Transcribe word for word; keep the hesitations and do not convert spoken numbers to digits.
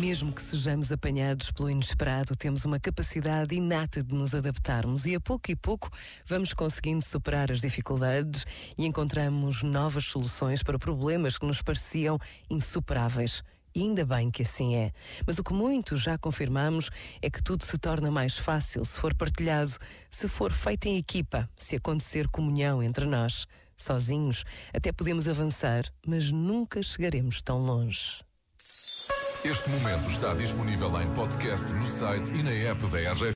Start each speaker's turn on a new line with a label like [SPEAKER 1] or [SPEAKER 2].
[SPEAKER 1] Mesmo que sejamos apanhados pelo inesperado, temos uma capacidade inata de nos adaptarmos e a pouco e pouco vamos conseguindo superar as dificuldades e encontramos novas soluções para problemas que nos pareciam insuperáveis. E ainda bem que assim é. Mas o que muitos já confirmamos é que tudo se torna mais fácil se for partilhado, se for feito em equipa, se acontecer comunhão entre nós. Sozinhos até podemos avançar, mas nunca chegaremos tão longe.
[SPEAKER 2] Este momento está disponível em podcast no site e na app da R G F.